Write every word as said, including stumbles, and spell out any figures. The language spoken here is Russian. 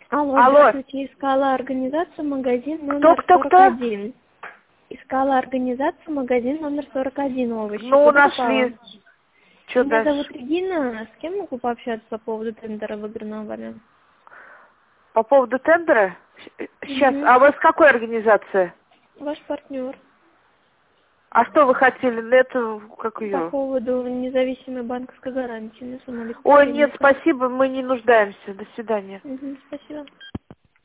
Алло, Алло. здравствуйте, искала организацию, магазин Кто, номер кто, сорок кто? один. Искала организацию, магазин номер сорок один, овощи. Ну, Куда попала? нашли. Что Меня дальше? зовут Регина. С кем могу пообщаться по поводу тендера в Играновале? По поводу тендера? Сейчас. Угу. А вы с какой организации? Ваш партнер. А что вы хотели? На эту, как По ее? поводу независимой банковской гарантии на сумму Ой, нет, обеспечения. спасибо, мы не нуждаемся. До свидания. Угу, спасибо.